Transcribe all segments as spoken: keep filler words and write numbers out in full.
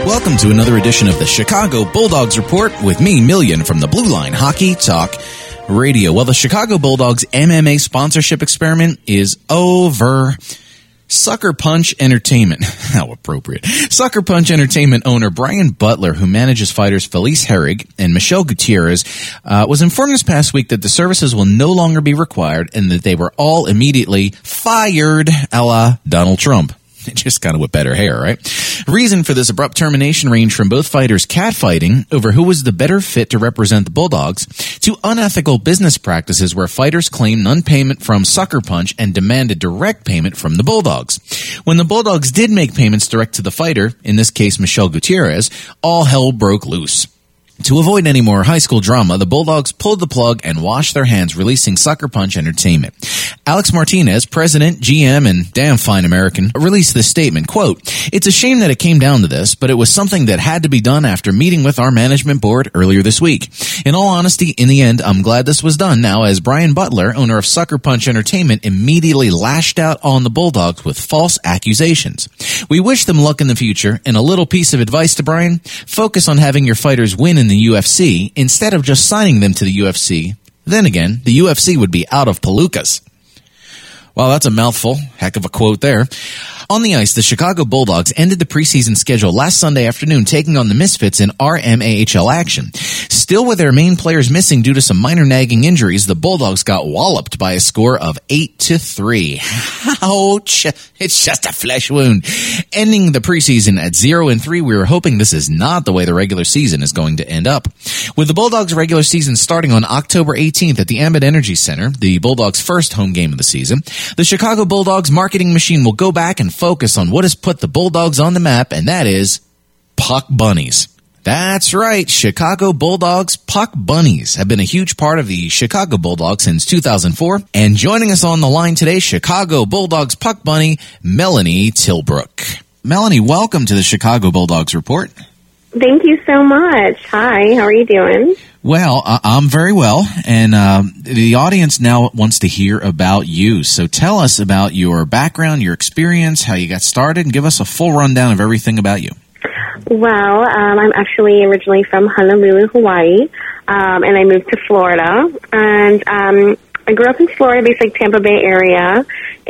Welcome to another edition of the Chicago Bulldogs Report with me, Million, from the Blue Line Hockey Talk Radio. Well, the Chicago Bulldogs M M A sponsorship experiment is over. Sucker Punch Entertainment, how appropriate. Sucker Punch Entertainment owner Brian Butler, who manages fighters Felice Herrig and Michelle Gutierrez, uh, was informed this past week that the services will no longer be required and that they were all immediately fired, a la Donald Trump. Just kind of with better hair, right? Reason for this abrupt termination ranged from both fighters catfighting over who was the better fit to represent the Bulldogs to unethical business practices where fighters claimed non-payment from Sucker Punch and demanded direct payment from the Bulldogs. When the Bulldogs did make payments direct to the fighter, in this case Michelle Gutierrez, all hell broke loose. To avoid any more high school drama, the Bulldogs pulled the plug and washed their hands, releasing Sucker Punch Entertainment. Alex Martinez, president, G M, and damn fine American, released this statement, quote, "It's a shame that it came down to this, but it was something that had to be done after meeting with our management board earlier this week. In all honesty, in the end, I'm glad this was done now, as Brian Butler, owner of Sucker Punch Entertainment, immediately lashed out on the Bulldogs with false accusations. We wish them luck in the future, and a little piece of advice to Brian, focus on having your fighters win in the U F C instead of just signing them to the U F C. Then again, the U F C would be out of palookas." Well, that's a mouthful. Heck of a quote there. On the ice, the Chicago Bulldogs ended the preseason schedule last Sunday afternoon, taking on the Misfits in R M A H L action. Still with their main players missing due to some minor nagging injuries, the Bulldogs got walloped by a score of eight to three. Ouch. It's just a flesh wound. Ending the preseason at zero and three, we were hoping this is not the way the regular season is going to end up. With the Bulldogs regular season starting on October eighteenth at the Ambit Energy Center, the Bulldogs' first home game of the season, the Chicago Bulldogs marketing machine will go back and focus on what has put the Bulldogs on the map, and that is Puck Bunnies. That's right, Chicago Bulldogs Puck Bunnies have been a huge part of the Chicago Bulldogs since two thousand four, and joining us on the line today, Chicago Bulldogs Puck Bunny, Melanie Tilbrook. Melanie, welcome to the Chicago Bulldogs Report. Thank you so much. Hi, how are you doing? Well, uh, I'm very well, and uh, the audience now wants to hear about you. So tell us about your background, your experience, how you got started, and give us a full rundown of everything about you. Well, um, I'm actually originally from Honolulu, Hawaii, um, and I moved to Florida. And um, I grew up in Florida, basically Tampa Bay area,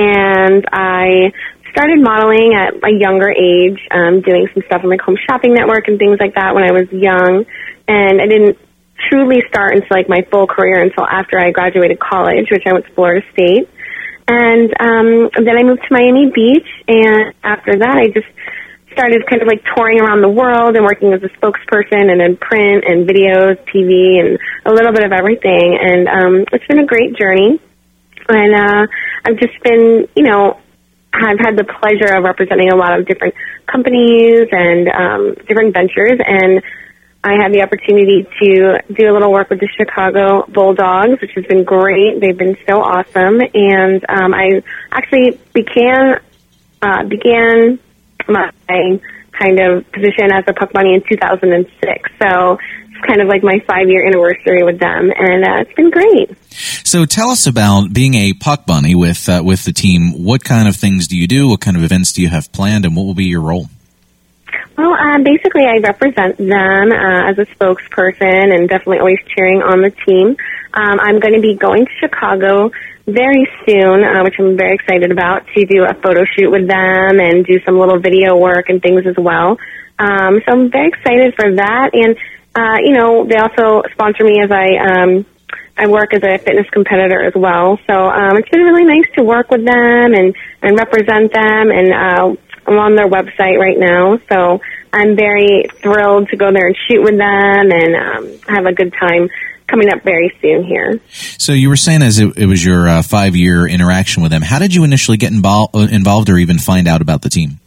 and I started modeling at a younger age, um, doing some stuff on like Home Shopping Network and things like that when I was young. And I didn't truly start until like my full career until after I graduated college, which I went to Florida State. And um, then I moved to Miami Beach, and after that I just started kind of like touring around the world and working as a spokesperson and in print and videos, T V, and a little bit of everything. And um, it's been a great journey. And uh, I've just been, you know, I've had the pleasure of representing a lot of different companies and um, different ventures, and I had the opportunity to do a little work with the Chicago Bulldogs, which has been great. They've been so awesome, and um, I actually began uh, began my kind of position as a Puck Bunny in two thousand six. So it's kind of like my five-year anniversary with them, and uh, it's been great. So tell us about being a Puck Bunny with uh, with the team. What kind of things do you do? What kind of events do you have planned, and what will be your role? Well, um, basically I represent them uh, as a spokesperson and definitely always cheering on the team. Um, I'm going to be going to Chicago very soon, uh, which I'm very excited about, to do a photo shoot with them and do some little video work and things as well. Um, so I'm very excited for that. And, uh, you know, they also sponsor me as I um, I work as a fitness competitor as well. So um, it's been really nice to work with them and, and represent them. And uh, I'm on their website right now. So I'm very thrilled to go there and shoot with them and um, have a good time coming up very soon here. So you were saying as it, it was your uh, five-year interaction with them, how did you initially get involved, involved or even find out about the team?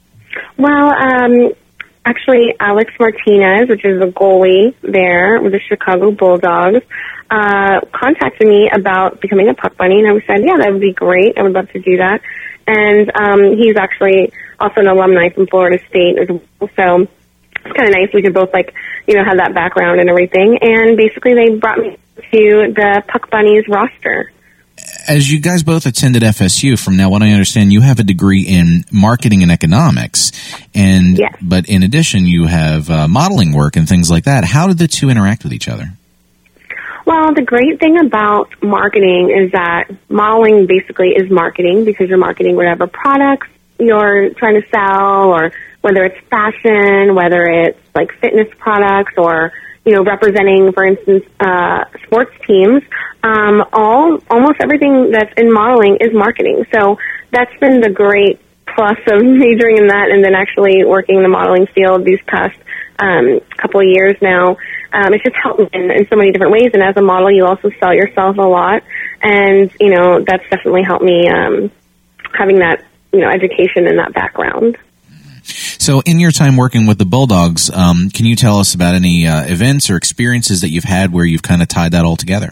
Well, um, actually, Alex Martinez, which is the goalie there with the Chicago Bulldogs, uh, contacted me about becoming a Puck Bunny, and I said, yeah, that would be great. I would love to do that. And um, he's actually also an alumni from Florida State as well, so it's kind of nice. We could both, like, you know, have that background and everything. And basically they brought me to the Puck Bunnies roster. as you guys both attended F S U, from now what I understand, you have a degree in marketing and economics, and yes. but in addition, you have uh, modeling work and things like that. How did the two interact with each other? Well, the great thing about marketing is that modeling basically is marketing because you're marketing whatever products you're trying to sell, or whether it's fashion, whether it's like fitness products, or, you know, representing, for instance, uh, sports teams. Um, all, almost everything that's in modeling is marketing. So that's been the great plus of majoring in that and then actually working in the modeling field these past um, couple of years now. Um, it's just helped me in, in so many different ways. And as a model, you also sell yourself a lot. And, you know, that's definitely helped me um, having that, you know, education and that background. So in your time working with the Bulldogs, um, can you tell us about any uh, events or experiences that you've had where you've kind of tied that all together?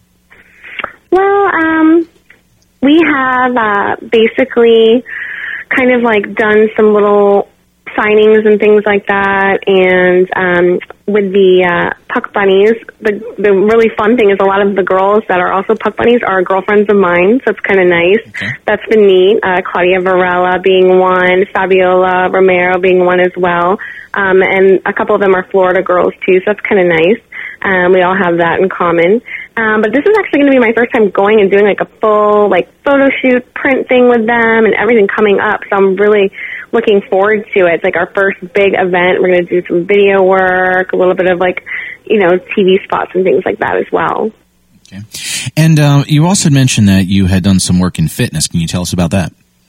Well, um, we have uh, basically kind of like done some little signings and things like that, and um, with the uh, Puck Bunnies, the the really fun thing is a lot of the girls that are also Puck Bunnies are girlfriends of mine, so it's kind of nice. Okay. That's been neat. Uh, Claudia Varela being one, Fabiola Romero being one as well, um, and a couple of them are Florida girls too, so that's kind of nice. Um, we all have that in common. Um, but this is actually going to be my first time going and doing like a full like photo shoot print thing with them and everything coming up. So I'm really looking forward to it. It's like our first big event. We're going to do some video work, a little bit of like, you know, T V spots and things like that as well. Okay. And uh, you also mentioned that you had done some work in fitness. Can you tell us about that?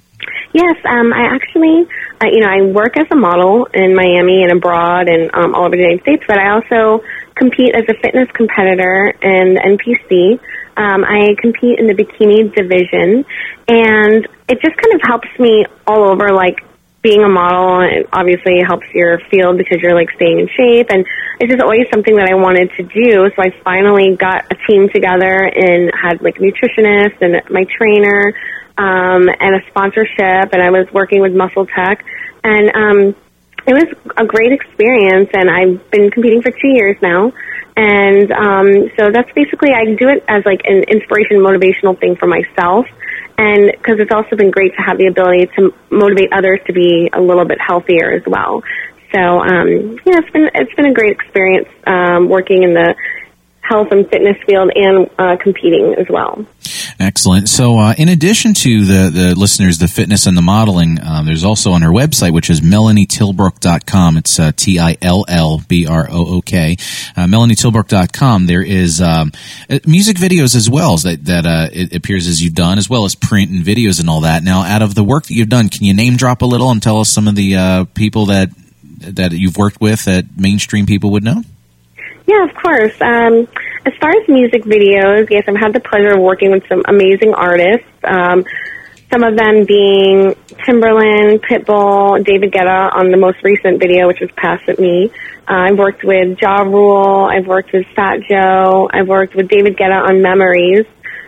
Yes, um, I actually, uh, you know, I work as a model in Miami and abroad and um, all over the United States, but I also compete as a fitness competitor in N P C. Um, I compete in the bikini division, and it just kind of helps me all over, like, being a model. It obviously helps your field because you're, like, staying in shape, and it's just always something that I wanted to do, so I finally got a team together and had, like, a nutritionist and my trainer, um, and a sponsorship, and I was working with Muscle Tech, and um, it was a great experience, and I've been competing for two years now, and um, so that's basically, I do it as like an inspiration, motivational thing for myself, and because it's also been great to have the ability to motivate others to be a little bit healthier as well. So, um, yeah, it's been it's been a great experience um, working in the health and fitness field and uh, competing as well. Excellent. So uh, in addition to the, the listeners, the fitness and the modeling, uh, there's also on her website, which is melanie tilbrook dot com. It's uh, T I L L B R O O K, uh, melanie tilbrook dot com. There is um, music videos as well that, that uh, it appears as you've done, as well as print and videos and all that. Now, out of the work that you've done, can you name drop a little and tell us some of the uh, people that that you've worked with that mainstream people would know? Yeah, of course. Um, as far as music videos, yes, I've had the pleasure of working with some amazing artists, um, some of them being Timbaland, Pitbull, David Guetta on the most recent video, which was Pass It Me. Uh, I've worked with Ja Rule. I've worked with Fat Joe. I've worked with David Guetta on Memories.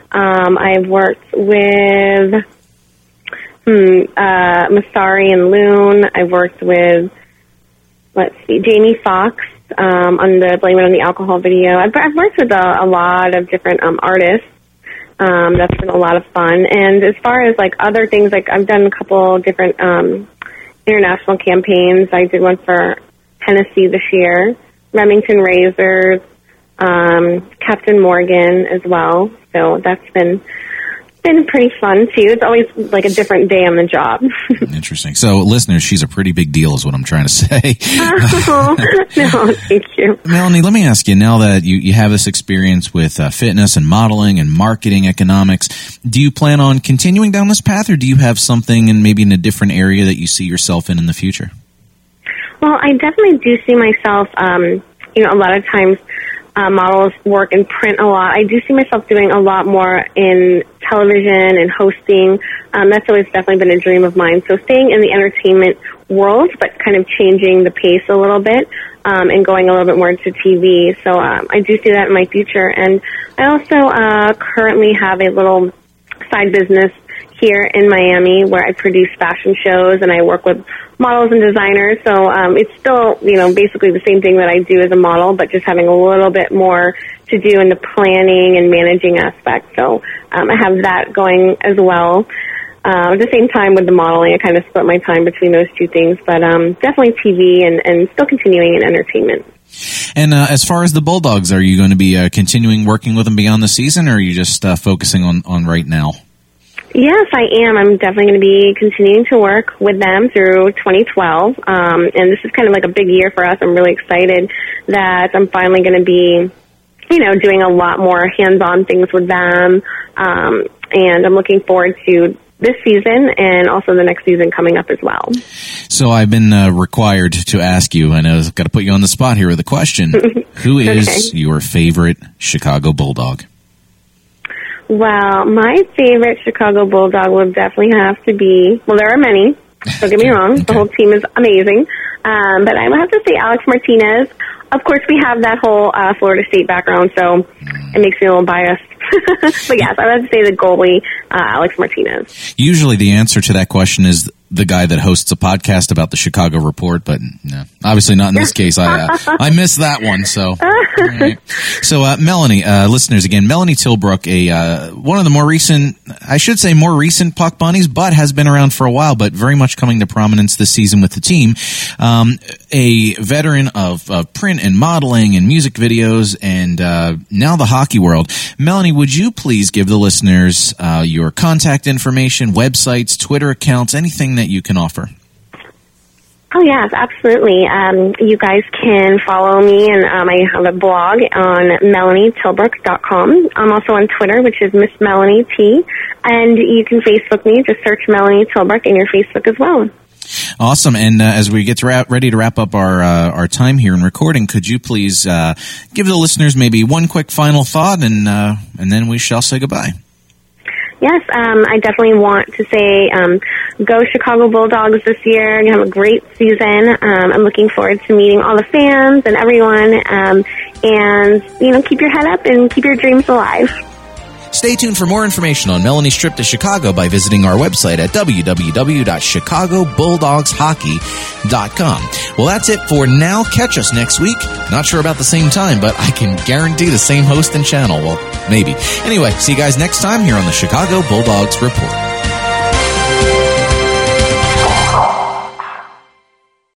Um, I've worked with hmm, uh, Masari and Loon. I've worked with, let's see, Jamie Foxx. Um, on the Blame It on the Alcohol video. I've, I've worked with a, a lot of different um, artists. Um, that's been a lot of fun. And as far as like other things, like I've done a couple different um, international campaigns. I did one for Tennessee this year, Remington Razors, um, Captain Morgan as well. So that's been been pretty fun too. It's always like a different day on the job. Interesting. So, listeners, she's a pretty big deal is what I'm trying to say. Oh, no, thank you. Melanie, let me ask you, now that you, you have this experience with uh, fitness and modeling and marketing economics, do you plan on continuing down this path, or do you have something in maybe in a different area that you see yourself in in the future? Well, I definitely do see myself, um, you know, a lot of times Uh, models work in print a lot. I do see myself doing a lot more in television and hosting. Um, that's always definitely been a dream of mine. So staying in the entertainment world, but kind of changing the pace a little bit um, and going a little bit more into T V. So um, I do see that in my future. And I also uh, currently have a little side business here in Miami where I produce fashion shows and I work with models and designers. So um, it's still, you know, basically the same thing that I do as a model, but just having a little bit more to do in the planning and managing aspect. So um, I have that going as well. Uh, at the same time with the modeling, I kind of split my time between those two things, but um, definitely T V and, and still continuing in entertainment. And uh, as far as the Bulldogs, are you going to be uh, continuing working with them beyond the season, or are you just uh, focusing on, on right now? Yes, I am. I'm definitely going to be continuing to work with them through twenty twelve, um, and this is kind of like a big year for us. I'm really excited that I'm finally going to be, you know, doing a lot more hands-on things with them, um, and I'm looking forward to this season and also the next season coming up as well. So I've been uh, required to ask you, and I've got to put you on the spot here with a question. Who is okay. your favorite Chicago Bulldog? Well, my favorite Chicago Bulldog would definitely have to be, well, there are many. Don't get me wrong. Okay. The whole team is amazing. Um, but I would have to say Alex Martinez. Of course, we have that whole uh, Florida State background, so mm. it makes me a little biased. But yes, I would have to say the goalie, uh, Alex Martinez. Usually the answer to that question is the guy that hosts a podcast about the Chicago Report, but no, obviously not in this case. I uh, I missed that one. So, right. so uh, Melanie, uh, listeners, again, Melanie Tilbrook, a uh, one of the more recent, I should say, more recent Puck Bunnies, but has been around for a while, but very much coming to prominence this season with the team. Um, a veteran of uh, print and modeling and music videos, and uh, now the hockey world. Melanie, would you please give the listeners uh, your contact information, websites, Twitter accounts, anything that you can offer? Oh, yes, absolutely. Um, you guys can follow me, and um, I have a blog on melanie tilbrook dot com. I'm also on Twitter, which is Miss Melanie T, and you can Facebook me. Just search Melanie Tilbrook in your Facebook as well. Awesome. And uh, as we get to wrap, ready to wrap up our uh, our time here in recording, could you please uh, give the listeners maybe one quick final thought, and uh, and then we shall say goodbye. Yes, um, I definitely want to say um, go Chicago Bulldogs this year. You have a great season. Um, I'm looking forward to meeting all the fans and everyone. Um, and, you know, keep your head up and keep your dreams alive. Stay tuned for more information on Melanie's trip to Chicago by visiting our website at w w w dot chicago bulldogs hockey dot com. Well, that's it for now. Catch us next week. Not sure about the same time, but I can guarantee the same host and channel. Well, maybe. Anyway, see you guys next time here on the Chicago Bulldogs Report.